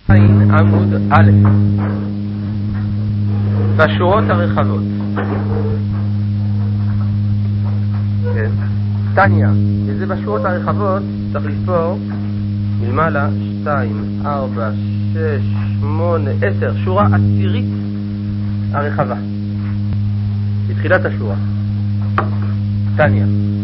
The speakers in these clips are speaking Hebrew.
עמוד א' בשורות הרחבות. כן. טניה, וזה בשורות הרחבות צריך לספור מלמעלה 2, 4, 6, 8, 10, שורה עשירית הרחבה בתחילת השורה. טניה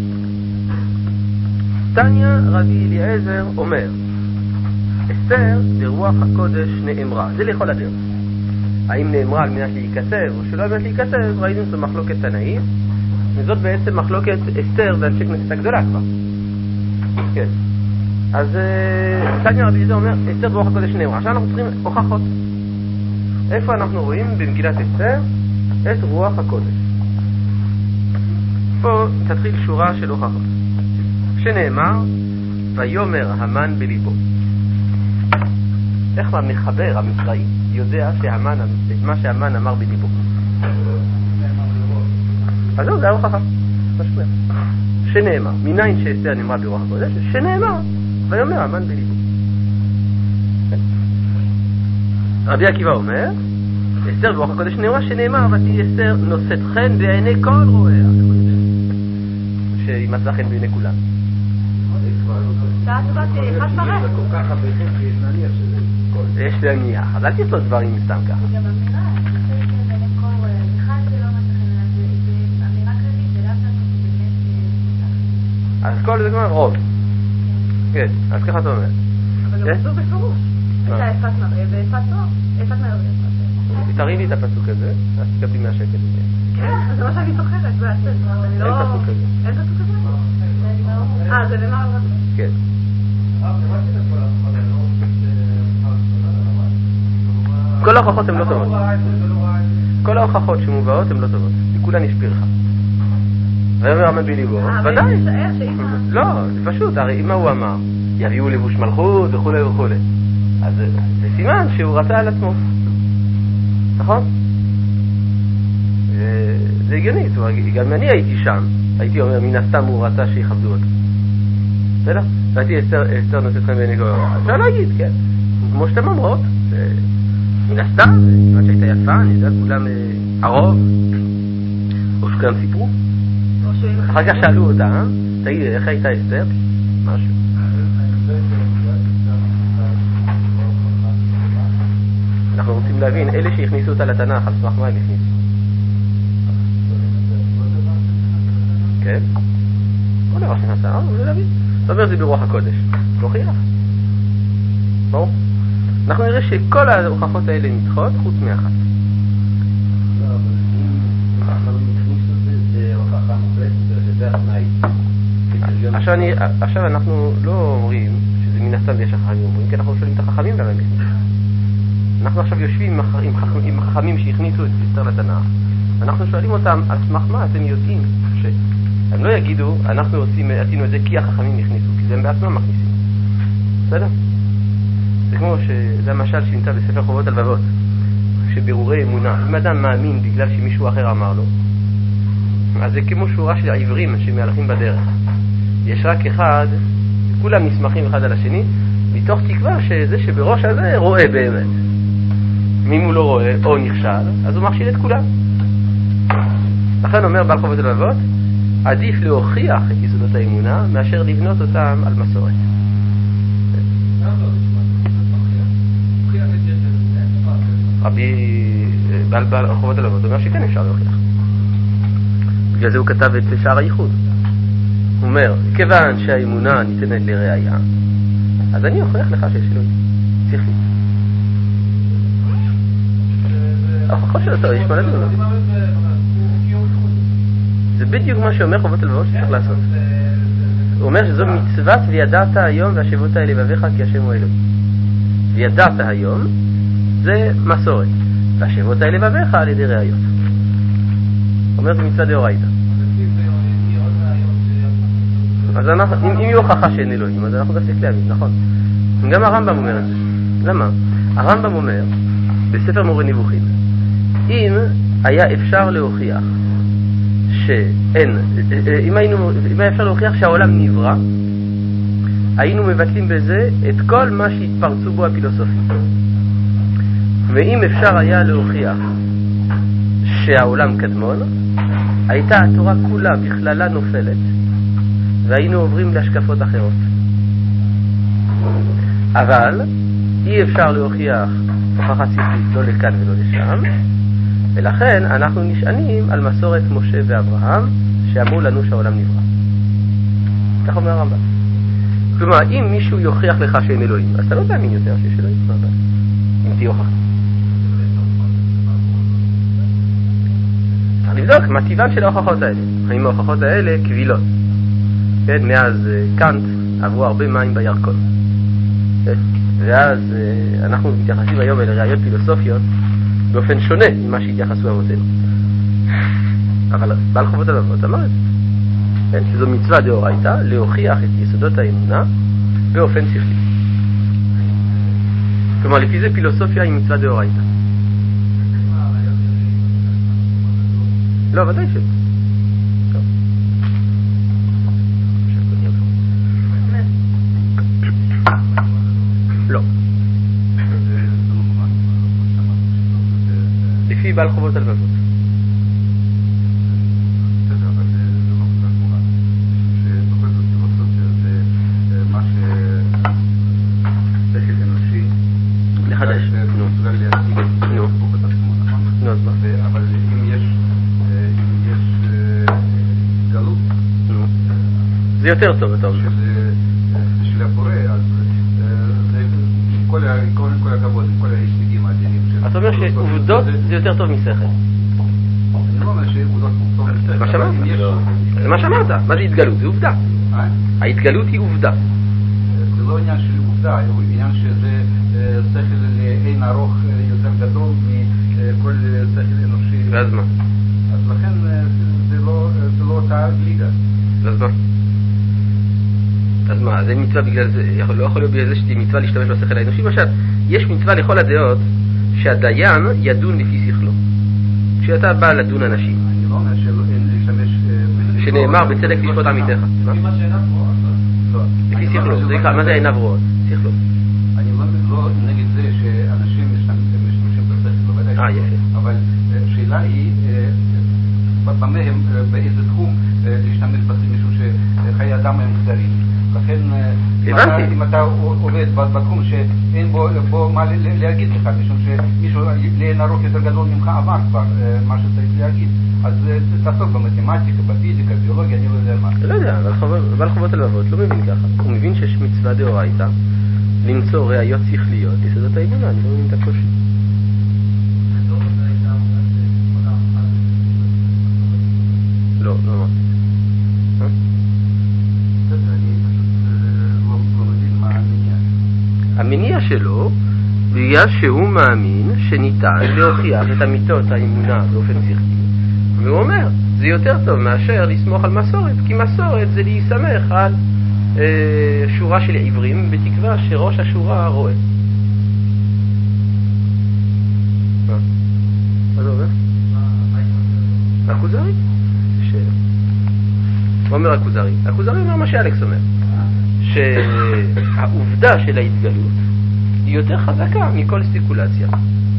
רבי אליעזר אומר, אסתר ברוח הקודש נאמרה. זה לכל הדרך. האם נאמרה על מנת להיכתב או שלא על מנת להיכתב, ראינו זו מחלוקת תנאים, וזאת בעצם מחלוקת אסתר ואנשי כנסת הגדולה כבר. כן. אז טניה רבי אליעזר אומר, אסתר ברוח הקודש נאמרה. עכשיו אנחנו צריכים הוכחות. איפה אנחנו רואים במגילת אסתר את רוח הקודש? פה תתחיל שורה של הוכחות. שנאמר, ויאמר המן בליבו. איך המחבר המצראי יודע מה שהמן אמר בליבו? אז זהו, זה ההוכחה. שנאמר, מניין שאסתר נאמרה ברוח הקודש? שנאמר, ויאמר המן בליבו. רבי עקיבא אומר, אסתר ברוח הקודש נאמרה שנאמר, ותהי אסתר נושאת חן בעיני כל רואיה. שהיא מצאה חן בעיני כולם. יש להניח, אז אל תסלו דברים סתם ככה. זה גם אמירה, אני חושבת בעיני כל רואה, בכלל זה לא מצא חן, זה אמירה כללית, זה לאו דווקא אז כל זה כמו רוב. כן, אז ככה אתה אומר. אבל גם כתוב בפירוש. הייתה אפת מראה. תראי לי את הפסוק הזה, אז תקבלי מהשקל הזה. כן, זה מה שאני זוכרת, בעצם. אין פסוק כזה. אין פסוק כזה? זה נאמר על רבי. כן. כל ההוכחות הן לא טובות. כל ההוכחות שמובאות הן לא טובות. כולן נשפיר לך. ויאמר המן בליבו. ודאי. לא, זה פשוט. הרי מה הוא אמר? יביאו לבוש מלכות וכולי וכולי. אז זה סימן שהוא רצה על עצמו. נכון? זה הגיוני. גם אני הייתי שם. הייתי אומר, מן הסתם הוא רצה שיכבדו אותו. בסדר? ראיתי אסתר נושאת חן בעיני כל רואיה. אפשר להגיד, כן. כמו שאתם אומרות. מן הסתם, כיוון שהייתה יפה, אני יודע, כולם הרוב, או שכולם סיפרו. אחר כך שאלו אותה, תגיד, איך הייתה אסתר? משהו. אנחנו רוצים להבין, אלה שהכניסו אותה לתנ"ך, על סמך מה הם הכניסו? כן? כל דבר שנעשה, זה להבין. זאת אומרת, זה ברוח הקודש. לא חייך. ברור? אנחנו נראה שכל ההוכחות האלה נדחות חוץ מאחת. לא, אבל אם חכמים הכניסו את זה, זה הוכחה מוחלטת, שזה התנאי. עכשיו אנחנו לא אומרים שזה מן הסתם יש החכמים אומרים, כי אנחנו שואלים את החכמים למה הם הכניסו. אנחנו עכשיו יושבים עם החכמים שהכניסו את אסתר לתנ"ך. אנחנו שואלים אותם, על סמך מה אתם יודעים שהם לא יגידו, אנחנו עשינו את זה כי החכמים הכניסו, כי זה הם בעצמם מכניסים. בסדר? זה כמו שזה המשל שנמצא בספר חובות הלבבות, שבירורי אמונה. אם אדם מאמין בגלל שמישהו אחר אמר לו, אז זה כמו שורה של עיוורים שמהלכים בדרך. יש רק אחד, כולם נסמכים אחד על השני, מתוך תקווה שזה שבראש הזה רואה באמת. אם הוא לא רואה או נכשל, אז הוא מכשיל את כולם. לכן אומר בעל חובות הלבבות, עדיף להוכיח את יסודות האמונה מאשר לבנות אותם על מסורת. בעל חובות הלבבות אומר שכן אפשר להוכיח. בגלל זה הוא כתב את שער הייחוד. הוא אומר, כיוון שהאמונה ניתנת לראיה, אז אני אוכיח לך שיש אלוהים. שכלית. ההוכחות של אותו, יש מה לדון. זה בדיוק מה שאומר חובות הלבבות שצריך לעשות. הוא אומר שזו מצוות וידעת היום והשבות האלה לבביך כי השם הוא אלוהים. וידעת היום זה מסורת. והשבות האלה לבביך על ידי ראיות. אומר זה מצווה דאורייתא. אז אם יהיו הוכחה שאין אלוהים, אז אנחנו נפסיק להאמין, נכון. גם הרמב"ם אומר את זה. למה? הרמב"ם אומר, בספר מורה נבוכים, אם היה אפשר להוכיח שאין, אם היה אפשר להוכיח שהעולם נברא, היינו מבטלים בזה את כל מה שהתפרצו בו הפילוסופים. ואם אפשר היה להוכיח שהעולם קדמון, הייתה התורה כולה בכללה נופלת, והיינו עוברים להשקפות אחרות. אבל אי אפשר להוכיח הוכחה שכלית לא לכאן ולא לשם, ולכן אנחנו נשענים על מסורת משה ואברהם שאמרו לנו שהעולם נברא. כך אומר הרמב"ם. כלומר, אם מישהו יוכיח לך שאין אלוהים, אז אתה לא תאמין יותר שיש אלוהים. אם תהיה הוכחה. צריך לבדוק מה טבען של ההוכחות האלה. האם ההוכחות האלה קבילות. כן, מאז קאנט עברו הרבה מים בירקון. ואז אנחנו מתייחסים היום אל ראיות פילוסופיות באופן שונה ממה שהתייחסו אבותינו. אבל בעל חובות הלבבות אמר את זה. כן, שזו מצווה דאורייתא להוכיח את יסודות האמונה באופן שכלי. כלומר, לפי זה פילוסופיה היא מצווה דאורייתא. לא, ודאי שלא. לא. לפי בעל חובות הלבבות. לחדש. נו. נו, אז מה? אבל אם יש גלות, זה יותר טוב, אתה אומר. של הבורא, אז כל הכבוד, כל ההשגים האדירים של... אתה אומר שעובדות זה יותר טוב משכל. אני לא אומר שעובדות טוב משכל. מה שאמרת? זה מה שאמרת. מה זה התגלות? זה עובדה. ההתגלות היא עובדה. זה לא עניין של עובדה, הוא עניין שזה שכל לאין ארוך יותר גדול מכל שכל אנושי. ואז מה? אז לכן זה לא אותה ליגה. אז מה? זה מצווה בגלל זה, לא יכול להיות בגלל זה שתהיה מצווה להשתמש בשכל האנושי. למשל, יש מצווה לכל הדעות שהדיין ידון לפי שכלו. כשאתה בא לדון אנשים. אני לא אומר שאין להשתמש... שנאמר בצדק לשפוט עמיתך. לפי מה שאינה רואות? לא. לפי שכלו. זה נקרא, מה זה אינה רואות? שכלו. אני לא נגד זה שאנשים משתמשים בשכל. יפה. אבל השאלה היא, במה הם, באיזה תחום להשתמש בשכל, משום שחיי אדם הם קצרים. לכן, אם אתה עובד בתחום שאין בו מה להגיד לך, משום שמישהו לאין ארוך יותר גדול ממך עבר כבר מה שצריך להגיד, אז תעסוק במתמטיקה, בפיזיקה, ביולוגיה, אני לא יודע מה. לא יודע, אבל חובות הלבבות לא מבין ככה. הוא מבין שיש מצווה דאורייתא למצוא ראיות שכליות יסודות האמונה. אני לא מבין את הקושי. לא אמרתי. המניע שלו בגלל שהוא מאמין שניתן להוכיח את אמיתות האמונה באופן שכלי, והוא אומר זה יותר טוב מאשר לסמוך על מסורת, כי מסורת זה להיסמך על שורה של עברים בתקווה שראש השורה רואה. מה זה אומר? הכוזרי? מה אומר הכוזרי? הכוזרי אומר מה שאלכס אומר, שהעובדה של ההתגלות היא יותר חזקה מכל ספקולציה.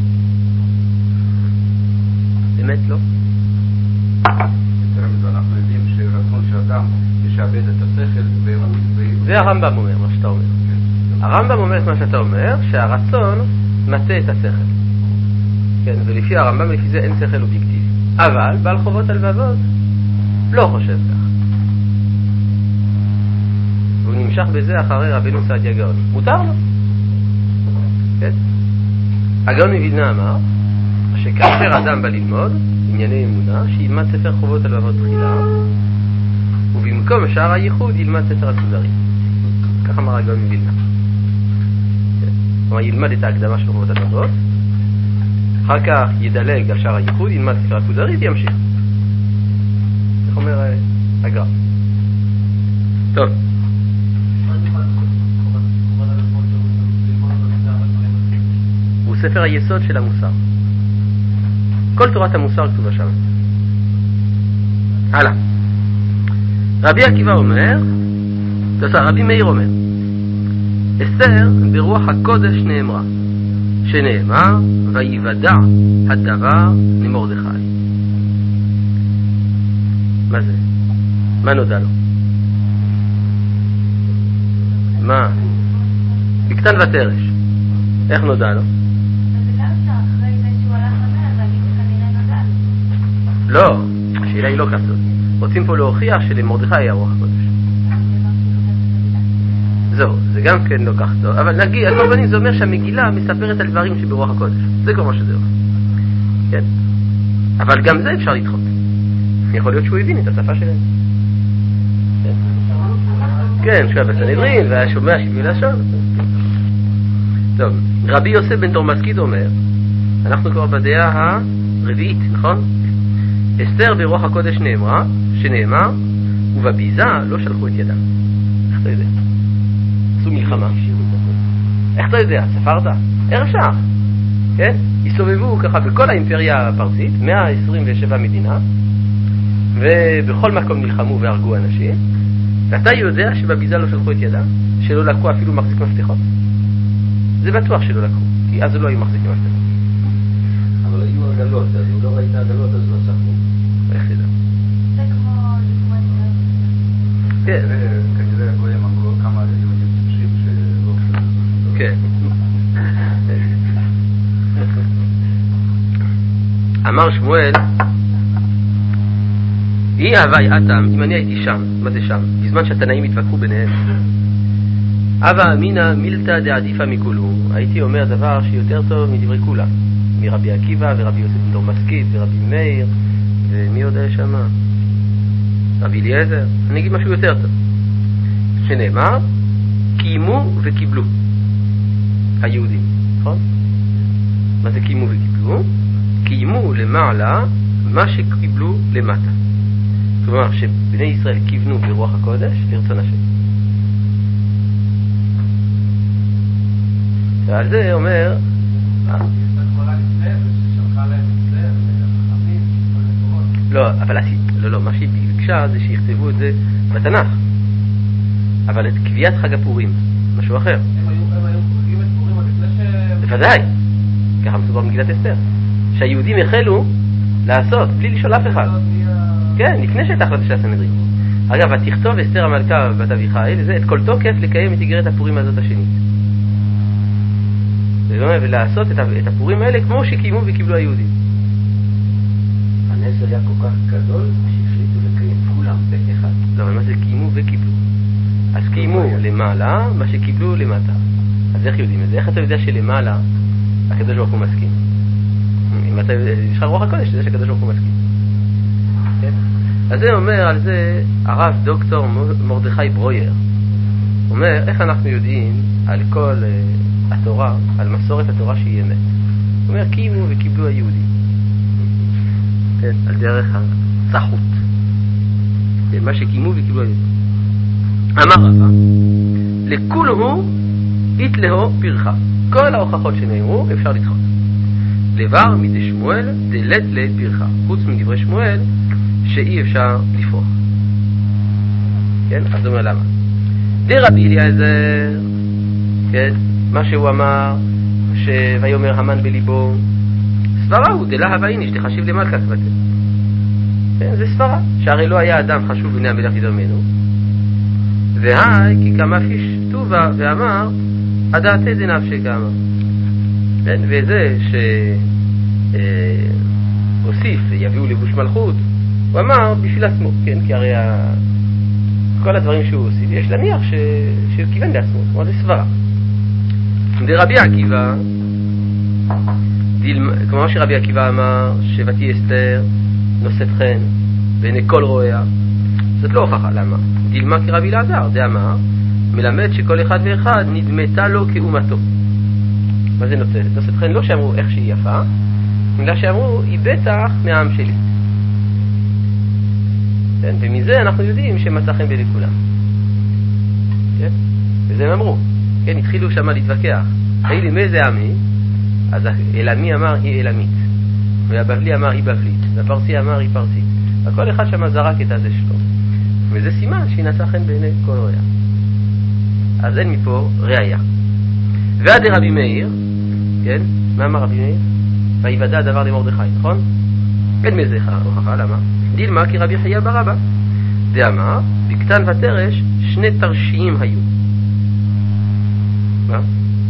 באמת לא? יותר מזה אנחנו יודעים שרצון שאדם ישעבד את השכל זה הרמב"ם אומר מה שאתה אומר. הרמב"ם אומר את מה שאתה אומר, שהרצון מטה את השכל. כן, ולפי הרמב"ם לפי זה אין שכל אובייקטיבי. אבל בעל חובות הלבבות לא חושב כך. והוא נמשך בזה אחרי רבנו סעדיה גאון. מותר לו. כן? הגאון מווילנה אמר שכאשר אדם בא ללמוד ענייני אמונה, שילמד ספר חובות הלבבות תחילה, ובמקום שער הייחוד ילמד ספר הכוזרי. כך אמר הגאון מווילנה. כן? כלומר, ילמד את ההקדמה של חובות הלבבות, אחר כך ידלג על שער הייחוד, ילמד ספר הכוזרי וימשיך. איך אומר הגר"א? טוב. הוא ספר היסוד של המוסר. כל תורת המוסר כתובה שם. הלאה. רבי עקיבא אומר, רבי מאיר אומר, אסתר ברוח הקודש נאמרה, שנאמר ויוודע הדבר למרדכי. מה זה? מה נודע לו? מה? בקטן ותרש. איך נודע לו? לא, השאלה היא לא כזאת. רוצים פה להוכיח שלמרדכי היה רוח הקודש. זהו, זה גם כן לא כך טוב, אבל נגיד, על כל פנים זה אומר שהמגילה מספרת על דברים שברוח הקודש. זה כל מה שזה אומר. כן? אבל גם זה אפשר לדחות. יכול להיות שהוא הבין את השפה שלהם. כן, שואל בסנהדרין, והיה שומע שבעי לשון. טוב, רבי יוסף בן תורמסקיד אומר, אנחנו כבר בדעה הרביעית, נכון? אסתר ברוח הקודש נאמרה, שנאמר, ובביזה לא שלחו את ידם. איך אתה יודע? עשו מלחמה. איך אתה יודע? ספרת? איך אפשר? כן? הסתובבו ככה בכל האימפריה הפרסית, 127 מדינה, ובכל מקום נלחמו והרגו אנשים, ואתה יודע שבביזה לא שלחו את ידם? שלא לקחו אפילו מחזיק מפתחות? זה בטוח שלא לקחו, כי אז לא היו מחזיקים מפתחות. אבל היו עגלות, אז אם לא ראית עגלות אז לא שחקו. איך תדע? זה כמו לקרוא את כן. כנראה הגויים אמרו כמה יהודים טיפשים שלא חושבים. כן. אמר שמואל, אי הווי אתם, אם אני הייתי שם, מה זה שם? בזמן שהתנאים התווכחו ביניהם, אבא אמינא מילתא דעדיפא מכולו, הייתי אומר דבר שיותר טוב מדברי כולם, מרבי עקיבא ורבי יוסף בן תורמסקיד ורבי מאיר, ומי עוד היה שם? רבי אליעזר. אני אגיד משהו יותר טוב, שנאמר קיימו וקיבלו היהודים, נכון? מה זה קיימו וקיבלו? קיימו למעלה מה שקיבלו למטה. כלומר שבני ישראל כיוונו ברוח הקודש לרצון השם. ועל זה אומר לא, אבל לא, מה שהיא ביקשה זה שיכתבו את זה בתנ"ך, אבל את קביעת חג הפורים משהו אחר. הם היו חוגגים את פורים לפני בוודאי, ככה מסובר במגילת אסתר, שהיהודים החלו לעשות בלי לשאול אף אחד. כן, לפני שהייתה החלטה של הסנהדרין. אגב, תכתוב אסתר המלכה בת אביחיל, זה את כל תוקף לקיים את איגרת הפורים הזאת השנית. ולעשות את הפורים האלה כמו שקיימו וקיבלו היהודים. הנס היה כל כך גדול שהחליטו לקיים כולם באחד. לא, אבל מה זה קיימו וקיבלו? אז קיימו למעלה מה שקיבלו למטה. אז איך יודעים את זה? איך אתה יודע שלמעלה הקדוש ברוך הוא מסכים? אם אתה יש לך רוח הקודש, זה שהקדוש ברוך הוא מסכים. כן? אז זה אומר על זה הרב דוקטור מרדכי ברויר. אומר איך אנחנו יודעים על כל התורה, על מסורת התורה שהיא אמת. הוא אומר קיימו וקיבלו היהודים. כן, על דרך הצחות. כן, מה שקיימו וקיבלו היהודים. אמר רבא, לכולהו יתלהו פרחה. כל ההוכחות שנאמרו אפשר לדחות. לבר מדשמואל דלת לפרחה. חוץ מדברי שמואל שאי אפשר לפרוח. כן, אז הוא אומר למה? דרבי אליעזר, כן, מה שהוא אמר, ויאמר המן בליבו, סברה הוא דלה הווה איניש דחשיב למלכה כבתל. כן, זה סברה, שהרי לא היה אדם חשוב בני המלך יותר ממנו. והי כי כמה פיש טובה ואמר הדעתי דנפשי כאמר. כן, וזה שהוסיף יביאו לבוש מלכות, הוא אמר בשביל עצמו, כן, כי הרי כל הדברים שהוא הוסיף יש להניח שהוא כיוון לעצמו, כלומר זה סברה. דרבי עקיבא, כמו שרבי עקיבא אמר שבתי אסתר נושאת חן בעיני כל רואיה, זאת לא הוכחה. למה? דילמה כרבי אלעזר, זה אמר מלמד שכל אחד ואחד נדמתה לו כאומתו. מה זה נושאת חן? לא שאמרו איך שהיא יפה, אלא שאמרו היא בטח מהעם שלי. כן? ומזה אנחנו יודעים שמצא חן בעיני כולם. כן? וזה הם אמרו. כן, התחילו שמה להתווכח. הילי מי זה עמי? אז אלמי אמר היא אלמית, והבבלי אמר היא בבלית, והפרסי אמר היא פרסית. וכל אחד שמה זרק את הזה שלו. וזה סימן שהיא נשא חן בעיני כל רואיה. אז אין מפה ראיה. ועד רבי מאיר, כן? מה אמר רבי מאיר? ויוודע הדבר למרדכי, נכון? אין מזה הוכחה, למה? דילמה כי רבי חייא בר אבא דאמר, בקטן ותרש שני תרשיים היו. מה?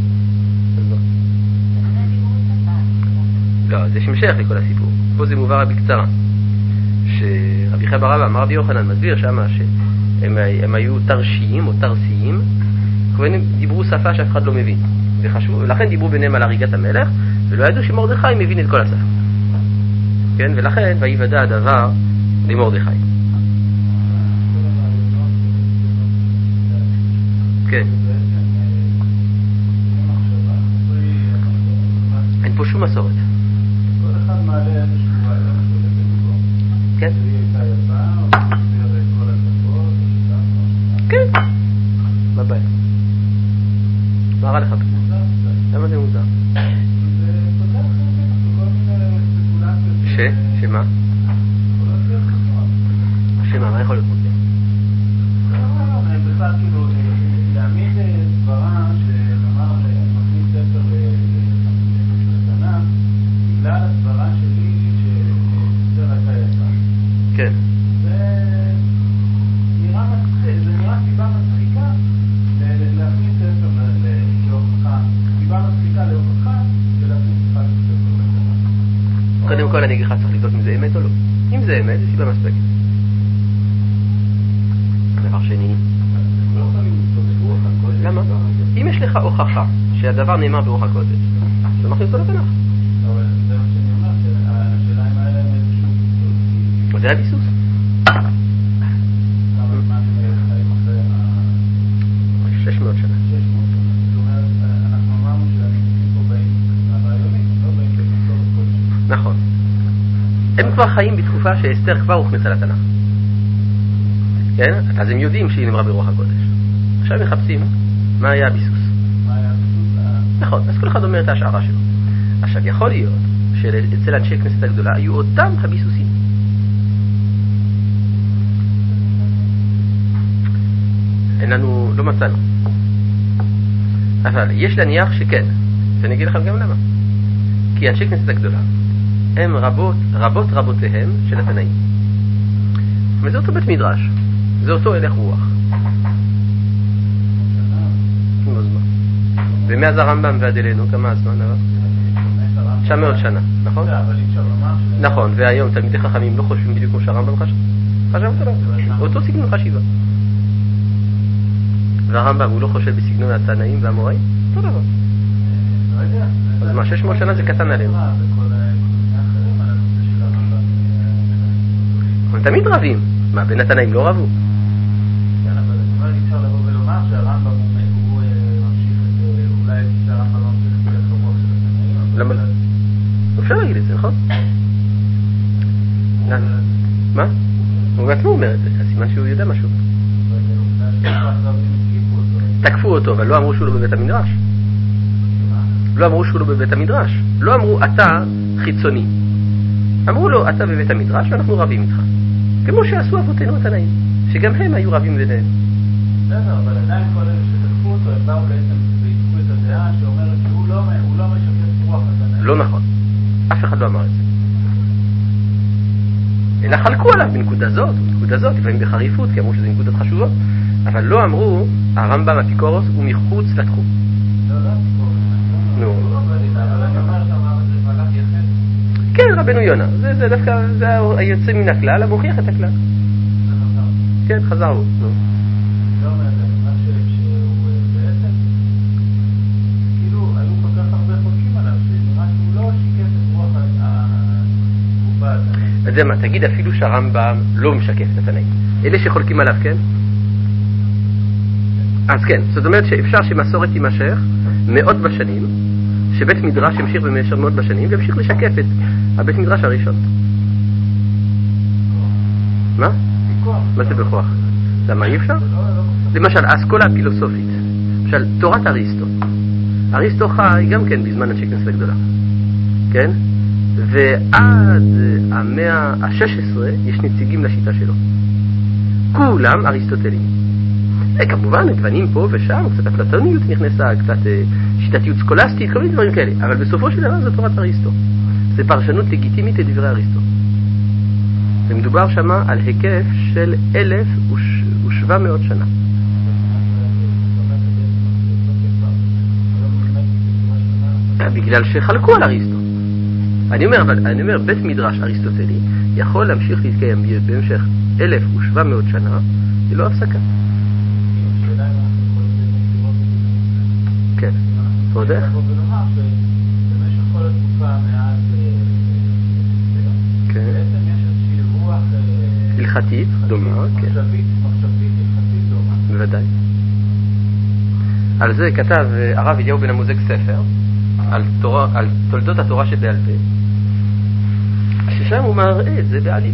לא, זה שמשך לכל הסיפור. פה זה מובא בקצרה. שרבי חייא בר אבא אמר רבי יוחנן מסביר שמה שהם היו תרשיים או תרסיים, כמובן דיברו שפה שאף אחד לא מבין. ולכן דיברו ביניהם על הריגת המלך, ולא ידעו שמרדכי מבין את כל השפה. כן? ולכן ויוודע הדבר למרדכי. כן. אין פה שום מסורת. כל אחד מעלה איזשהו רעיון שעולה בלבו. כן. היא הייתה יפה, או תסביר את כל השפות, כן. מה הבעיה? מה רע לך? מוזר. למה זה מוזר? זה פותח בכל מיני ספקולציות. שמה? יכולות להיות חסרות. שמה? מה יכול להיות מוזר? בכלל כאילו להעמיד סברה שנאמר מכניס ספר לתנ"ך בגלל הסברה שלי שספר הייתה יפה. כן. זה נראה סיבה מצחיקה להכניס ספר להוכחה, סיבה מצחיקה להוכחה ולהכניס ספר לתנ"ך. קודם כל אני אגיד לך צריך לבדוק אם זה אמת או לא. אם זה אמת זה סיבה מספקת. דבר שני, למה? אם יש לך הוכחה שהדבר נאמר ברוח הקודש, זה מכניס אותו לתנ"ך. אבל זה מה שאני אומר, שהשאלה אם היה להם איזשהו... זה הביסוס. כמה זמן הם חיים אחרי 600 שנה. 600 שנה. זאת אומרת, אנחנו אמרנו שהניסים פה באים מהרעיונים, לא באים במסורת כלשהי. נכון. הם כבר חיים בתקופה שאסתר כבר הוכנסה לתנ"ך. כן? אז הם יודעים שהיא נאמרה ברוח הקודש. עכשיו מחפשים מה היה הביסוס. מה היה הביסוס? נכון, אז כל אחד אומר את ההשערה שלו. עכשיו יכול להיות שאצל אנשי כנסת הגדולה היו אותם הביסוסים. אין לנו, לא מצאנו. אבל יש להניח שכן. ואני אגיד לכם גם למה. כי אנשי כנסת הגדולה הם רבותיהם של התנאים. וזה אותו בית מדרש. זה אותו הלך רוח. ומאז הרמב"ם ועד אלינו, כמה הזמן עבר? 900 שנה, נכון? נכון, והיום תלמידי חכמים לא חושבים בדיוק כמו שהרמב"ם חשב אותו סגנון חשיבה. והרמב"ם הוא לא חושב בסגנון התנאים והאמוראים? אותו דבר. אז מה, 600 שנה זה קטן עליהם. הם תמיד רבים. מה, בין התנאים לא רבו? כן, אבל אי אפשר לבוא ולומר שהרמב"ם הוא ממשיך את זה, אולי שהרמב"ם לא ממשיך את זה כמוך של התנאים. למה? אפשר להגיד את זה, נכון? מה? הוא בעצמו אומר את זה, הסימן שהוא יודע משהו. תקפו אותו, אבל לא אמרו שהוא לא בבית המדרש. לא אמרו שהוא לא בבית המדרש. לא אמרו אתה חיצוני. אמרו לו אתה בבית המדרש ואנחנו רבים איתך. כמו שעשו אבותינו התנאים, שגם הם היו רבים ביניהם. בסדר, אבל עדיין כל אלה שתקפו אותו, הם באו בעצם והתקפו את הדעה שאומרת שהוא לא משקף רוח התנאים. לא נכון. אף אחד לא אמר את זה. אלא חלקו עליו בנקודה זאת, לפעמים בחריפות, כי אמרו שזה נקודות חשובות, אבל לא אמרו, הרמב"ם אפיקורוס הוא מחוץ לתחום. לא אפיקורוס. נו. אבל אני אומר שאמר את זה מלאך יחד. כן, רבנו יונה. זה דווקא, זה היוצא מן הכלל, המוכיח את הכלל. כן, חזר הוא. נו. לא אומר, אני אומר שהוא בעצם, כאילו, היו כל כך הרבה חולקים עליו, שנראה שהוא לא שיקף את רוח התקופה התנאים. אז זה מה, תגיד אפילו שהרמב"ם לא משקף את התנאים. אלה שחולקים עליו, כן? אז כן, זאת אומרת שאפשר שמסורת תימשך מאות בשנים, שבית מדרש ימשיך במשך מאות בשנים, וימשיך לשקף את הבית מדרש הראשון. מה? מה זה בכוח? למה אי אפשר? למשל, האסכולה הפילוסופית, למשל, תורת אריסטו. אריסטו חי גם כן בזמן אנשי כנסת הגדולה. כן? ועד המאה ה-16 יש נציגים לשיטה שלו. כולם אריסטוטלים. כמובן, גוונים פה ושם, קצת אפלטוניות נכנסה, קצת שיטתיות סקולסטית, כל מיני דברים כאלה. אבל בסופו של דבר זה תורת אריסטו. זה פרשנות לגיטימית לדברי אריסטו. ומדובר שמה על היקף של 1,700 שנה. בגלל שחלקו על אריסטו. אני אומר, בית מדרש אריסטוטלי יכול להמשיך להתקיים במשך 1,700 שנה ללא הפסקה. כן, ועוד איך? במשך כל התקופה מאז בעצם יש איזושהי רוח הלכתית דומה, מחשבית הלכתית דומה. בוודאי. על זה כתב הרב אליהו בן אמוזג ספר על תולדות התורה שבעל פה, ששם הוא מראה את זה בעלים.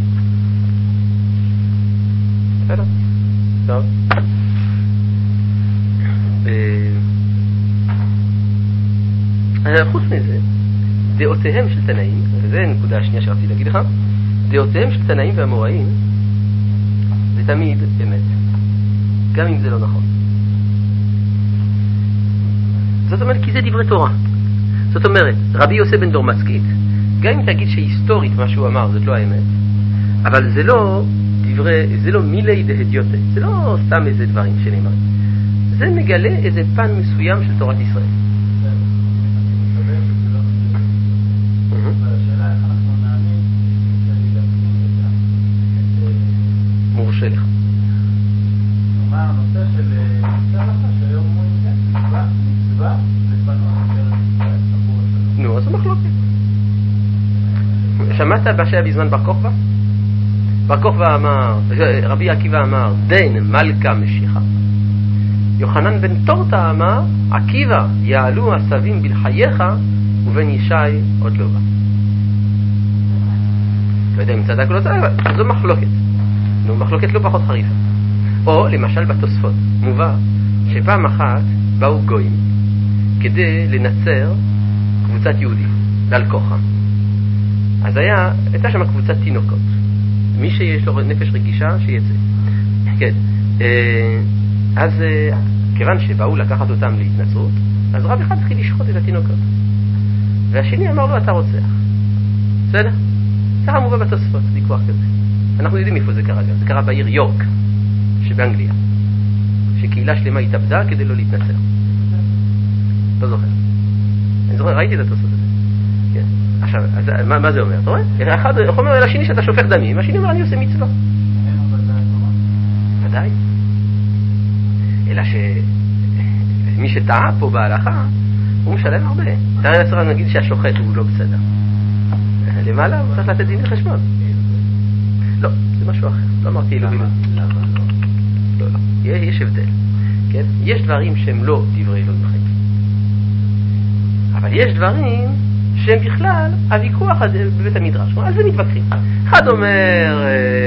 בסדר? טוב. חוץ מזה, דעותיהם של תנאים, וזו הנקודה השנייה שרציתי להגיד לך, דעותיהם של תנאים והאמוראים זה תמיד אמת, גם אם זה לא נכון. זאת אומרת, כי זה דברי תורה. זאת אומרת, רבי יוסף בן דורמצקית, גם אם תגיד שהיסטורית מה שהוא אמר זאת לא האמת, אבל זה לא מילי דהדיוטה, זה לא סתם איזה דברים שנאמר, זה מגלה איזה פן מסוים של תורת ישראל. מורשה לך. מה הנושא של הלכה שהיום אומרים מצווה לפנות את ארץ ישראל, סבור השלום. נו, אז הוא מחלוקת. שמעת מה שהיה בזמן בר כוכבא? בר כוכבא אמר, רבי עקיבא אמר, דין מלכה משיחה. יוחנן בן תורתא אמר, עקיבא יעלו עשבים בלחייך, ובן ישי עוד לא בא. לא יודע אם צדק או לא צדק, אבל זו מחלוקת. נו, מחלוקת לא פחות חריפה. או למשל בתוספות מובא שפעם אחת באו גויים כדי לנצר קבוצת יהודים לעל כוחם. אז הייתה שם קבוצת תינוקות, מי שיש לו נפש רגישה שיצא. כן. אז כיוון שבאו לקחת אותם להתנצרות, אז רב אחד התחיל לשחוט את התינוקות, והשני אמר לו אתה רוצח. בסדר? ככה מובא בתוספות, ויכוח כזה. אנחנו יודעים איפה זה קרה גם. זה קרה בעיר יורק שבאנגליה, שקהילה שלמה התאבדה כדי לא להתנצר. לא זוכר. אני זוכר, ראיתי את התוספות הזה. כן. עכשיו, אז, מה זה אומר? אתה רואה? אחד אומר לשני שאתה שופך דמים, השני אומר אני עושה מצווה. ודאי. אלא שמי שטעה פה בהלכה, הוא משלם הרבה. תראה נצרה נגיד שהשוחט הוא לא בסדר. למעלה הוא צריך לתת דין לחשבון. לא, זה משהו אחר. לא אמרתי אלו בלו. לא. יש הבדל. כן? יש דברים שהם לא דברי אלוהים חיים. אבל יש דברים שהם בכלל הוויכוח בבית המדרש. על זה מתווכחים. אחד אומר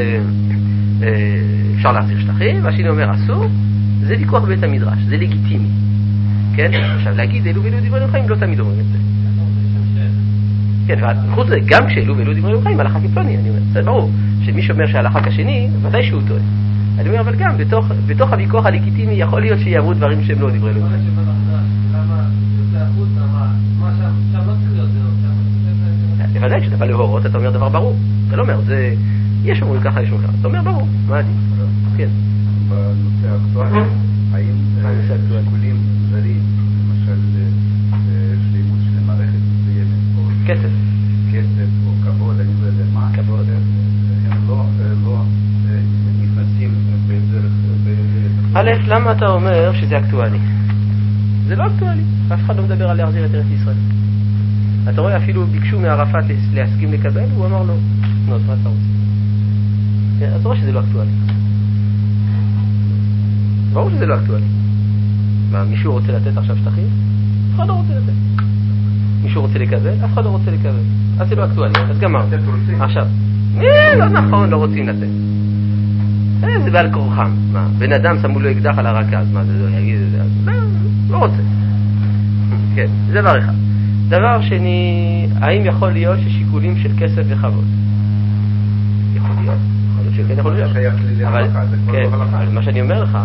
אפשר להחזיר שטחים, והשני אומר אסור. זה ויכוח בבית המדרש. זה לגיטימי. כן? עכשיו להגיד אלו ואלו דברי אלוהים חיים לא תמיד אומרים את זה. כן, וחוץ זה, גם כשאלו ואלו דברי אלוהים חיים, הלכה כפלוני, אני אומר. זה ברור. שמי שאומר שההלכה כשני, ודאי שהוא טועה. אני אומר, אבל גם בתוך הוויכוח הלגיטימי יכול להיות שיעברו דברים שהם לא דברי אלוהים חיים. למה יוצא החוץ, מה שם לא צריך להיות דעות? בוודאי, כשאתה בא להורות, אתה אומר דבר ברור. אתה לא אומר, זה... יש אומרים ככה, יש אומרים ככה. אתה אומר ברור, מה עדיף? כן. בנושא האקטואלי, האם שיקולים זרים, למשל שלימות של מערכת מסוימת, או כסף או כבוד, אני לא יודע מה, כבוד. הם לא נכנסים בדרך... א', למה אתה אומר שזה אקטואלי? זה לא אקטואלי. אף אחד לא מדבר על להחזיר את ארץ ישראל. אתה רואה, אפילו ביקשו מערפאת להסכים לקבל, הוא אמר לו, נו, אז מה אתה רוצה? אז אתה רואה שזה לא אקטואלי. ברור שזה לא אקטואלי. מה, מישהו רוצה לתת עכשיו שטחים? אף אחד לא רוצה לתת. מישהו רוצה לקבל? אף אחד לא רוצה לקבל. אז זה לא אקטואלי, אז גמר. עכשיו, לא נכון, לא רוצים לתת. זה בעל כורחם. מה, בן אדם שמו לו אקדח על הרקע, אז מה, זה לא יגיד את זה? לא רוצה. כן, זה דבר אחד. דבר שני, האם יכול להיות ששיקולים של כסף וכבוד? יכול להיות. יכול להיות שכן, יכול להיות. אבל מה שאני אומר לך,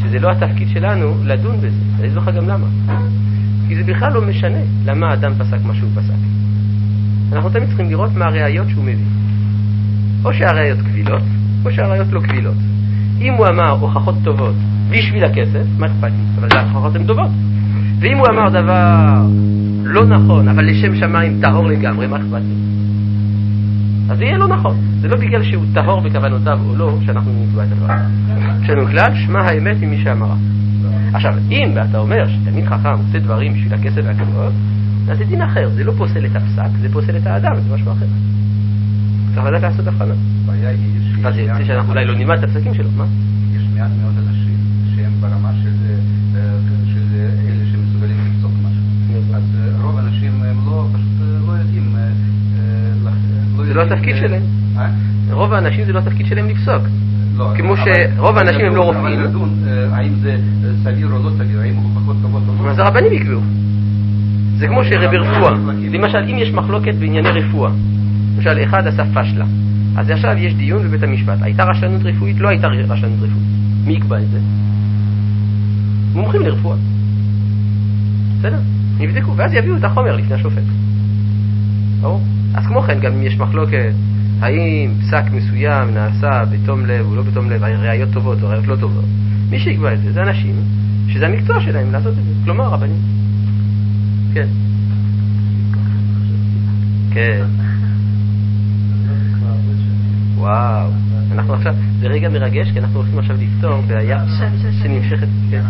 שזה לא התפקיד שלנו לדון בזה. אני אגיד לך גם למה. כי זה בכלל לא משנה למה האדם פסק מה שהוא פסק. אנחנו תמיד צריכים לראות מה הראיות שהוא מביא. או שהראיות קבילות, או שהראיות לא קבילות. אם הוא אמר הוכחות טובות בשביל הכסף, מה אכפת לי? אבל ההוכחות הן טובות. ואם הוא אמר דבר לא נכון, אבל לשם שמיים טהור לגמרי, מה אכפת לי? אז זה יהיה לא נכון. זה לא בגלל שהוא טהור בכוונותיו או לא, שאנחנו נקבע את הדבר. שאנו כלל, שמע האמת ממי שאמרה. עכשיו, אם אתה אומר שתלמיד חכם עושה דברים בשביל הכסף והכבוד, אז זה דין אחר. זה לא פוסל את הפסק, זה פוסל את האדם, זה משהו אחר. צריך לדעת לעשות הבחנה. אז זה יוצא שאנחנו אולי לא נלמד את הפסקים שלו, מה? יש מעט מאוד אנשים שהם ברמה של אלה שמסוגלים לפסוק משהו. אז רוב האנשים הם פשוט לא יודעים. זה לא התפקיד שלהם. רוב האנשים זה לא התפקיד שלהם לפסוק. כמו שרוב האנשים הם לא רופאים. האם זה סביר או לא סביר, האם הוא פחות טובות או לא. אז הרבנים יקבעו. זה כמו שברפואה. למשל, אם יש מחלוקת בענייני רפואה, למשל, אחד עשה פשלה, אז עכשיו יש דיון בבית המשפט. הייתה רשלנות רפואית? לא הייתה רשלנות רפואית. מי יקבע את זה? מומחים לרפואה. בסדר? נבדקו, ואז יביאו את החומר לפני השופט. ברור? אז כמו כן, גם אם יש מחלוקת, האם פסק מסוים נעשה בתום לב או לא בתום לב, ראיות טובות או ראיות לא טובות, מי שיקבע את זה, זה אנשים שזה המקצוע שלהם לעשות את זה. כלומר, רבנים. כן. כן. וואו. אנחנו עכשיו, זה רגע מרגש, כי אנחנו הולכים עכשיו לפתור בעיה שנמשכת. כן.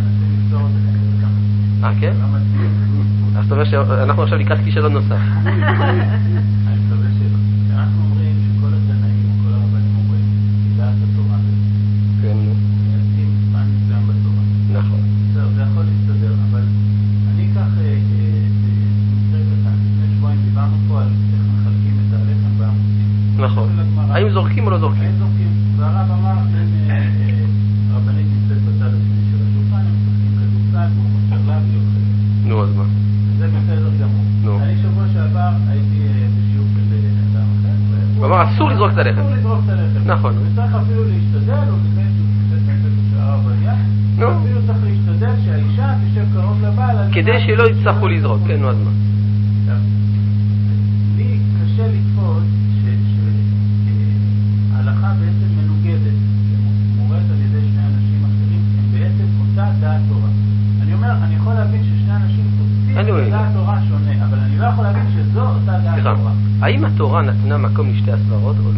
כן? אז אתה אומר שאנחנו עכשיו לקראת כישלון נוסף. אני מקווה שלא. אנחנו אומרים שכל התנאים או כל הרבנים אומרים דעת התורה. כן. מייצאים פן מסוים בתורה. נכון. זה יכול להסתדר, אבל אני אקח מקרה קטן. לפני שבועיים דיברנו פה על איך מחלקים את הלחם בעמוסים. נכון. האם זורקים או לא זורקים? האם זורקים. והרב אמר רבנית נמצאת בצד השני של השולחן, הם משחקים כדורסל והוא משר לה והיא אוכלת. נו, אז מה? זה בסדר גמור. אני שבוע שעבר הייתי בשיעור של אדם אחר. הוא אמר אסור לזרוק את הלחם. אסור לזרוק את הלחם. נכון. וצריך אפילו להשתדל, או לפני שהוא תשת נפש בשער עבדיה, אפילו צריך להשתדל שהאישה תשב קרוב לבעל. כדי שלא יצטרכו לזרוק, כן, נו, אז מה? לי קשה לתפוס שההלכה בעצם מנוגדת, שמורית על ידי שני אנשים אחרים, הם בעצם אותה דעת תורה. אני אומר, אני יכול להבין ששני אנשים תופסים דעת תורה שונה, אבל אני לא יכול להבין שזו אותה דעת תורה. האם התורה נתנה מקום לשתי הסברות או לא?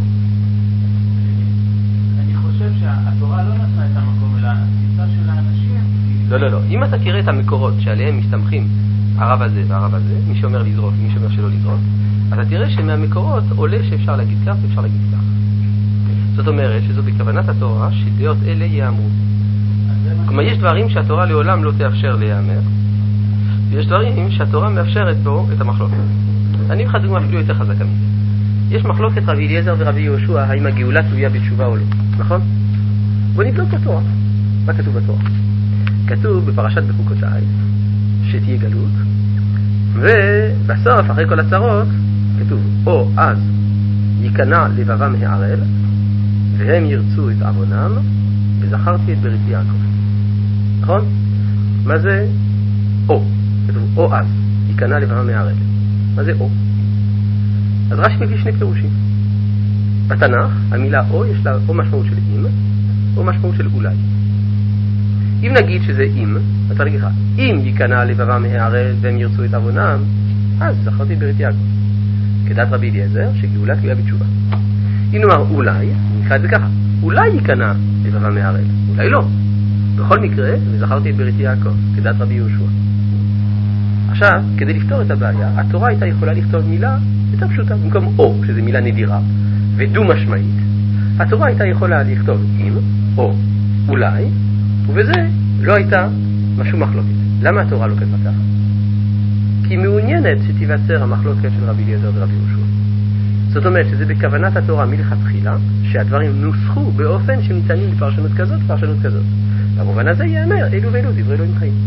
אני חושב שהתורה לא נתנה את המקום, אלא התפיסה של האנשים. לא. אם אתה תראה את המקורות שעליהם מסתמכים הרב הזה והרב הזה, מי שאומר לזרוק ומי שאומר שלא לזרוק, אז אתה תראה שמהמקורות עולה שאפשר להגיד כך ואפשר להגיד כך. זאת אומרת שזו בכוונת התורה שדעות אלה יאמרו. כלומר, יש דברים שהתורה לעולם לא תאפשר להיאמר, ויש דברים שהתורה מאפשרת בו את המחלוקת. אני אביא לך דוגמה אפילו יותר חזקה מזה. יש מחלוקת רבי אליעזר ורבי יהושע, האם הגאולה תלויה בתשובה או לא, נכון? בוא נבדוק בתורה. מה כתוב בתורה? כתוב בפרשת בחוקותיי שתהיה גלות, ובסוף, אחרי כל הצרות, כתוב, או אז ייכנע לבבם הערל, והם ירצו את עוונם, וזכרתי את בריתי יעקב. נכון? מה זה או? כתוב, או אז ייכנע לבבם הערל. מה זה או? אז רש"י מביא שני פירושים. בתנ"ך, המילה או יש לה או משמעות של אם, או משמעות של אולי. אם נגיד שזה אם, אתה תגיד לך, אם ייכנע לבבם הערל והם ירצו את עוונם, אז זכרתי את בריתי יעקב. כדעת רבי אליעזר, שגאולה תלויה בתשובה. אם נאמר אולי, נקרא את זה ככה, אולי ייכנע לבבם הערל, אולי לא. בכל מקרה, וזכרתי את בריתי יעקב, כדעת רבי יהושע. עכשיו, כדי לפתור את הבעיה, התורה הייתה יכולה לכתוב מילה יותר פשוטה, במקום או, שזו מילה נדירה, ודו משמעית. התורה הייתה יכולה לכתוב אם, או, אולי, ובזה לא הייתה משהו מחלוקת. למה התורה לא כתבה ככה? כי היא מעוניינת שתיווצר המחלוקת של רבי אליעזר ורבי יהושע. זאת אומרת שזה בכוונת התורה מלכתחילה, שהדברים נוסחו באופן שניתנים לפרשנות כזאת ופרשנות כזאת. במובן הזה ייאמר, אלו ואלו דברי אלוהים חיים.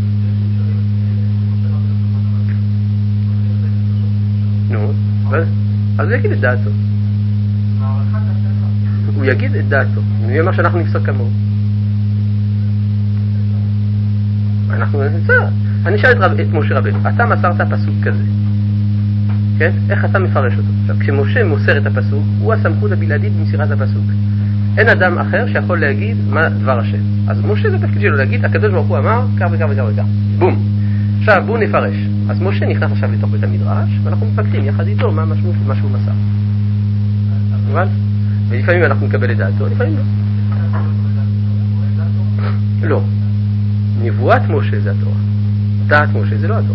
נו, אז הוא יגיד את דעתו. הוא יגיד את דעתו. הוא יאמר שאנחנו נפסוק כמוהו. אני אשאל את משה רבנו, אתה מסרת פסוק כזה, כן? איך אתה מפרש אותו? עכשיו, כשמשה מוסר את הפסוק, הוא הסמכות הבלעדית במסירת הפסוק. אין אדם אחר שיכול להגיד מה דבר השם. אז משה זה תפקיד שלו להגיד, הקדוש ברוך הוא אמר, כך וכך וכך וכך. בום. עכשיו, בואו נפרש. אז משה נכנס עכשיו לתוך בית המדרש, ואנחנו מפקדים יחד איתו מה המשמעות של מה שהוא מסר. אבל? ולפעמים אנחנו נקבל את דעתו, לפעמים לא. לא. נבואת משה זה התורה. דעת משה זה לא התורה.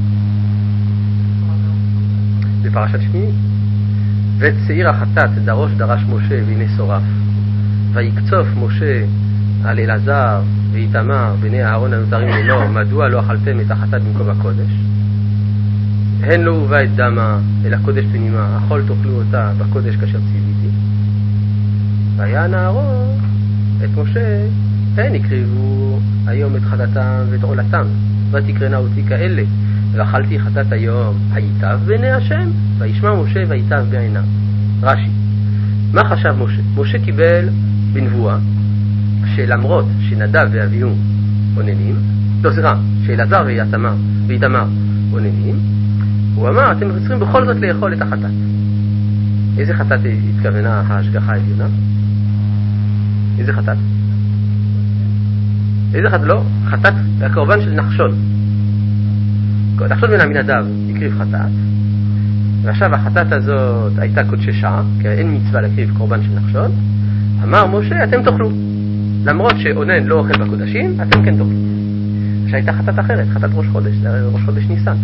בפרשת שמיני. ואת שעיר החטאת דרוש דרש משה והנה שורף. ויקצוף משה על אלעזר ואיתמר בני אהרון הנותרים ממנו, מדוע לא אכלתם את החטאת במקום הקודש? הן לא הובא את דמה אל הקודש פנימה, אכול תאכלו אותה בקודש כאשר ציוויתי. ויען אהרון את משה, הן הקריבו היום את חטאתם ואת עולתם, ותקרנה אותי כאלה, ואכלתי חטאת היום, היטב בעיני השם, וישמע משה ויטב בעיניו. רש"י, מה חשב משה? משה קיבל בנבואה שלמרות שנדב ואביהו עוננים, שאלעזר ואיתמר עוננים, הוא אמר, אתם צריכים בכל זאת לאכול את החטאת. איזה חטאת התכוונה ההשגחה העליונה? איזה חטאת? איזה חטאת? לא, חטאת הקורבן של נחשון. נחשון בן עמינדב הקריב חטאת, ועכשיו החטאת הזאת הייתה קודשי שעה, כי אין מצווה להקריב קורבן של נחשון. אמר משה, אתם תאכלו. למרות שאונן לא אוכל בקודשים, אתם כן תאכלו. שהייתה חטאת אחרת, חטאת ראש חודש, זה ראש חודש ניסן.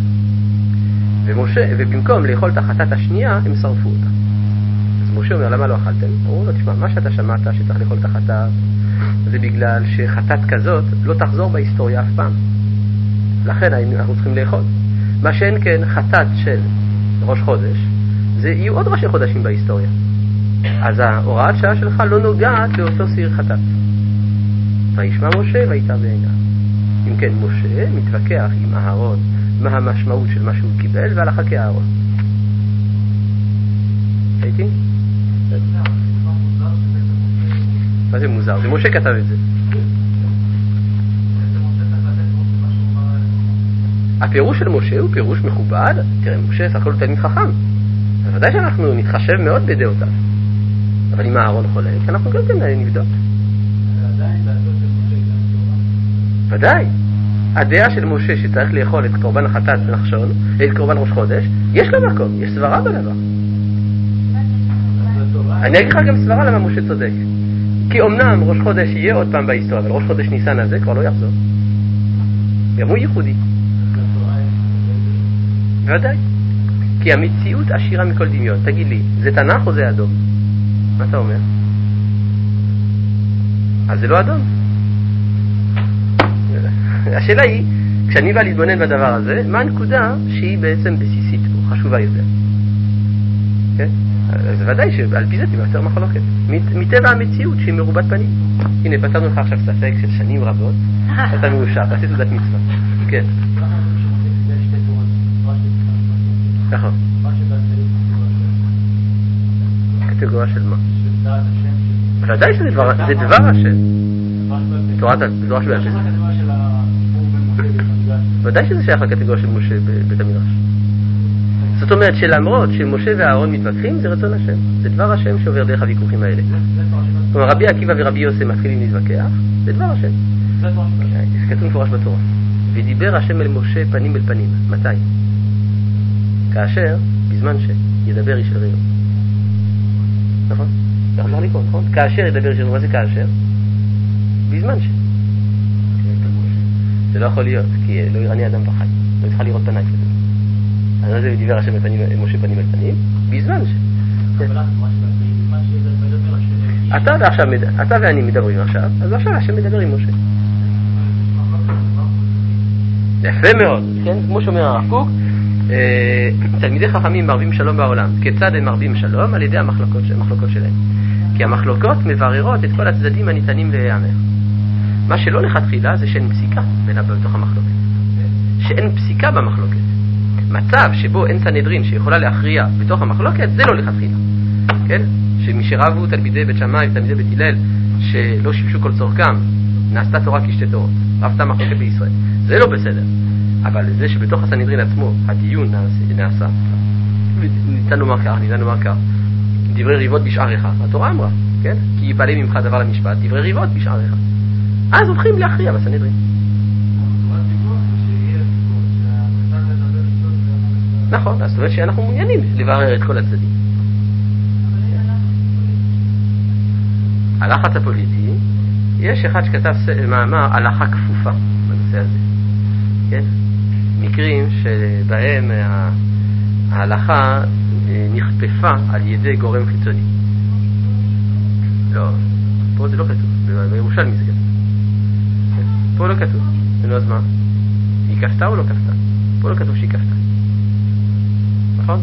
ובמקום לאכול את החטאת השנייה, הם שרפו אותה. אז משה אומר, למה לא אכלתם? אמרו לו, תשמע, מה שאתה שמעת שצריך לאכול את החטאת, זה בגלל שחטאת כזאת לא תחזור בהיסטוריה אף פעם. לכן אנחנו צריכים לאכול. מה שאין כן, חטאת של ראש חודש, זה יהיו עוד ראשי חודשים בהיסטוריה. אז ההוראת שעה שלך לא נוגעת לאותו סיר חטאת. וישמע משה ויטב בעיניו. אם כן, משה מתווכח עם אהרון מה המשמעות של מה שהוא קיבל, והלכה כאהרון. הייתי? מה זה מוזר? זה משה כתב את זה. הפירוש של משה הוא פירוש מכובד. תראה, משה סך הכל תלמיד חכם. בוודאי שאנחנו נתחשב מאוד בדעותיו. אבל אם אהרון חולק, אנחנו גם כן נבדוק. עדיין דעתו של משה גם תורה? ודאי. הדעה של משה שצריך לאכול את קורבן החטאת ונחשון, את קורבן ראש חודש, יש לו מקום, יש סברה בדבר. אני אגיד לך גם סברה למה משה צודק. כי אמנם ראש חודש יהיה עוד פעם בהיסטוריה, אבל ראש חודש ניסן הזה כבר לא יחזור. גם הוא ייחודי. ודאי. כי המציאות עשירה מכל דמיון. תגיד לי, זה תנ"ך או זה אדום? מה אתה אומר? אז זה לא אדום. השאלה היא, כשאני בא להתבונן בדבר הזה, מה הנקודה שהיא בעצם בסיסית פה, חשובה יותר? כן? אז ודאי שעל פי זה תיווצר מחלוקת. מטבע המציאות שהיא מרובת פנים. הנה, פתרנו לך עכשיו ספק של שנים רבות, אתה מאושר, תעשי תעודת מצווה. כן. נכון. קטגוריה של מה? ודאי שזה דבר השם. תורה שבעל פה. ודאי שזה שייך לקטגוריה של משה בבית המדרש. זאת אומרת שלמרות שמשה ואהרון מתווכחים, זה רצון השם. זה דבר השם שעובר דרך הוויכוחים האלה. כלומר, רבי עקיבא ורבי יוסי מתחילים להתווכח, זה דבר השם. זה כתוב מפורש בתורה. ודיבר השם אל משה פנים אל פנים. מתי? כאשר, בזמן שידבר איש אל רעהו. נכון? תחזור לקרוא, נכון? כאשר ידבר איש אל רעהו. מה זה כאשר? בזמן זה לא יכול להיות, כי לא יראה אדם בחי. לא צריכה לראות פניי. אז מה זה דיבר השם אל משה פנים אל פנים? בזמן אתה ואני מדברים עכשיו, אז עכשיו השם מדבר עם משה. יפה מאוד, כן? כמו שאומר הרב קוק, תלמידי חכמים מרבים שלום בעולם. כיצד הם מרבים שלום? על ידי המחלוקות שלהם. כי המחלוקות מבררות את כל הצדדים הניתנים להיאמר. מה שלא לכתחילה זה שאין פסיקה בתוך המחלוקת. שאין פסיקה במחלוקת. מצב שבו אין סנהדרין שיכולה להכריע בתוך המחלוקת, זה לא לכתחילה. כן? שמשרבו תלמידי בית שמאי ותלמידי בית הלל שלא שיבשו כל צורכם נעשתה תורה כשתי תורות, רבתה מחלוקת בישראל. זה לא בסדר. אבל זה שבתוך הסנהדרין עצמו הדיון נעשה, ניתן לומר כך, דברי ריבות בשעריך, התורה אמרה, כן? כי יפעלה ממך דבר למשפט, דברי ריבות בשעריך. אז הולכים להכריע בסנהדרין. נכון, אז זאת אומרת שאנחנו מעוניינים לברר את כל הצדדים. הלחץ הפוליטי, יש אחד שכתב מאמר הלכה כפופה בנושא הזה, כן? מקרים שבהם ההלכה נכפפה על ידי גורם חיצוני. לא, פה זה לא כתוב, בירושלמי זה כתוב. פה לא כתוב, אז מה? היא כפתה או לא כפתה? פה לא כתוב שהיא כפתה. נכון?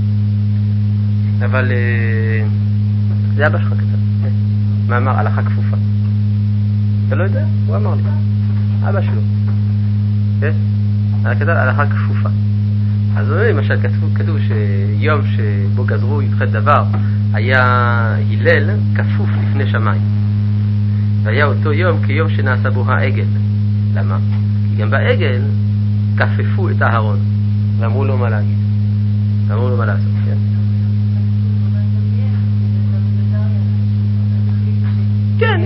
אבל זה אבא שלך כתב. מאמר הלכה כפופה. אתה לא יודע? הוא אמר לי. אבא שלו. כן? כתב הלכה כפופה. אז למשל כתוב שיום שבו גזרו יפחד דבר היה הלל כפוף לפני שמיים. והיה אותו יום כיום שנעשה בו העגל. למה? כי גם בעגל כפפו את הארון ואמרו לו מה להגיד. אמרו לו מה לעשות, כן? כן.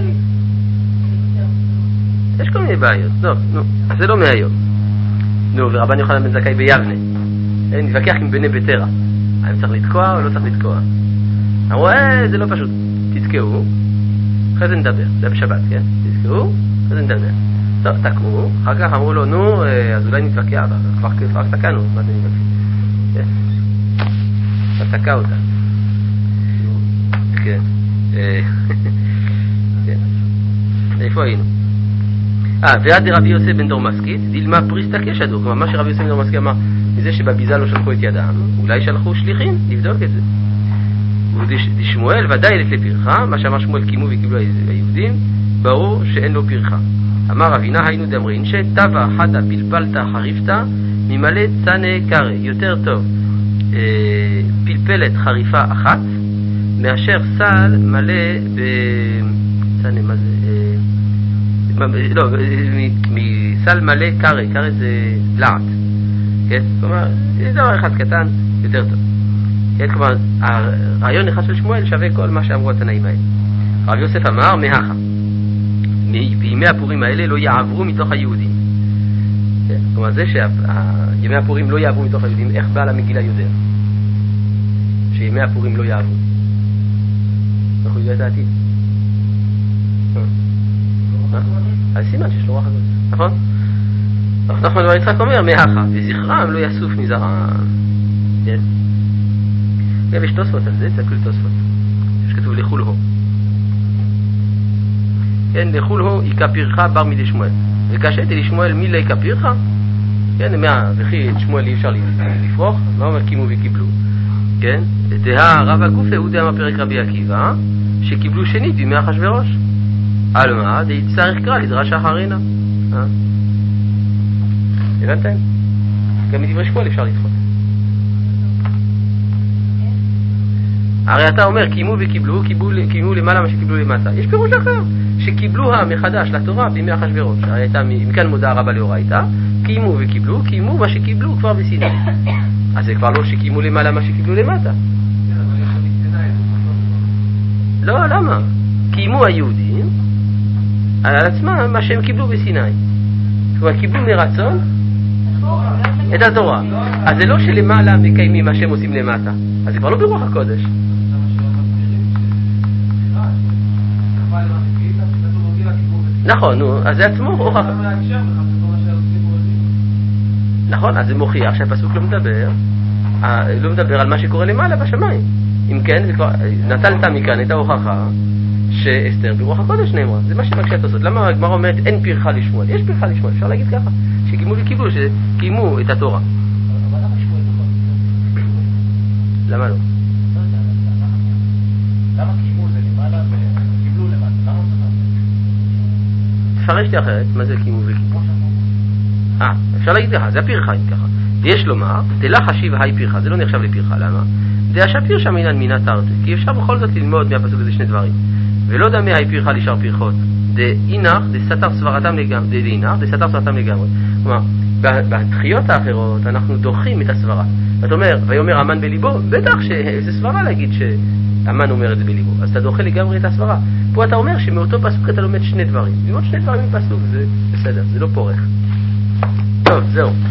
יש כל מיני בעיות. נו, אז זה לא מהיום. נו, ורבן יוחנן בן זכאי ביבנה. נתווכח עם בני ביתרה. האם צריך לתקוע או לא צריך לתקוע? אמרו, זה לא פשוט. תתקעו, אחרי זה נדבר. זה בשבת, כן? תתקעו, אחרי זה נדבר. טוב, תקעו, אחר כך אמרו לו, נו, אז אולי נתווכח. כבר תקענו, מה זה נתווכח? כן? אז תקע אותה. כן. כן. איפה היינו? ועד רבי יוסף בן דורמסקית דילמה פריסטה כשדו. כלומר, מה שרבי יוסף בן דורמסקית אמר, מזה שבביזה לא שלחו את ידם, אולי שלחו שליחים לבדוק את זה. ושמואל ודאי לפרחה, מה שאמר שמואל קימו וקיבלו היהודים, ברור שאין לו פרחה. אמר אבינה היינו דמרין שטבע חדה פלפלתה חריפתה ממלא צנה קרא. יותר טוב פלפלת חריפה אחת מאשר סל מלא צנה, מה זה? לא, מסל מלא קרא. קרא זה דלעת, כן? כלומר, זה דבר אחד קטן יותר טוב, כן? כלומר, הרעיון אחד של שמואל שווה כל מה שאמרו התנאים האלה. רב יוסף אמר מהכה, בימי הפורים האלה לא יעברו מתוך היהודים, כן? כלומר, זה שימי הפורים לא יעברו מתוך היהודים, איך בעל המגילה יודע שימי הפורים לא יעברו? אנחנו יודעים את העתיד. אז סימן שיש לו רוח הגודל, נכון? נחמן בר יצחק אומר מהכה, וזכרם לא יסוף מזרעם. כן? יש תוספות על זה, תסתכלו תוספות. שכתוב לכול הו. כן, לכול הו יקה פרחה בר מידי שמואל. וקשתי לשמואל מי לא יקה פרחה? כן, וכי את שמואל אי אפשר לפרוח. מה אומר קימו וקיבלו? כן? דהה רב הגופה הוא דהמה פרק רבי עקיבא, שקיבלו שנית בימי אחשוורוש. אלמה, דהצטרך קרא לדרש אחרינה. הבנתם? גם מדברי שמואל אפשר לדחות. הרי אתה אומר קימו וקיבלו, קימו למעלה מה שקיבלו למטה. יש פירוש אחר, שקיבלוה מחדש לתורה בימי אחשוורוש. הרי הייתה מכאן מודעה רבה לאורייתא, קימו וקיבלו, קימו מה שקיבלו כבר בסיני. אז זה כבר לא שקימו למעלה מה שקיבלו למטה. לא, למה? קימו היהודים על עצמם מה שהם קיבלו בסיני. כלומר, קיבלו מרצון את התורה. אז זה לא שלמעלה מקיימים מה שהם עושים למטה. אז זה כבר לא ברוח הקודש. נכון, נו, אז זה עצמו הוכח. נכון, אז זה מוכיח שהפסוק לא מדבר על מה שקורה למעלה בשמיים. אם כן, זה כבר נטלת מכאן את ההוכחה שאסתר ברוח הקודש נאמרה. זה מה שמקשה לעשות. למה הגמרא אומרת אין פרחה לשמואל? יש פרחה לשמואל, אפשר להגיד ככה, שקימו וקיבלו, שקימו את התורה. אבל למה שמואל בכל? למה לא? למה קימו זה למעלה וקיבלו למטה? למה זה? תפרש לי אחרת, מה זה קימו וקיבלו? אפשר להגיד ככה, זה הפרחה אם ככה. יש לומר, תלך השיב היי פירחה, זה לא נחשב לפירחה, למה? דהשפיר שם אינן מינה תרתי, כי אפשר בכל זאת ללמוד מהפסוק הזה שני דברים. ולא דמי היי פירחה לשאר פירחות, דאינך דסתר סברתם לגמרי. כלומר, בתחיות האחרות אנחנו דוחים את הסברה. אתה אומר, ויאמר המן בליבו, בטח שזה סברה להגיד שהמן אומר את זה בליבו, אז אתה דוחה לגמרי את הסברה. פה אתה אומר שמאותו פסוק אתה לומד שני דברים. ללמוד שני דברים מפסוק זה בסדר, זה לא פורך. טוב, זהו.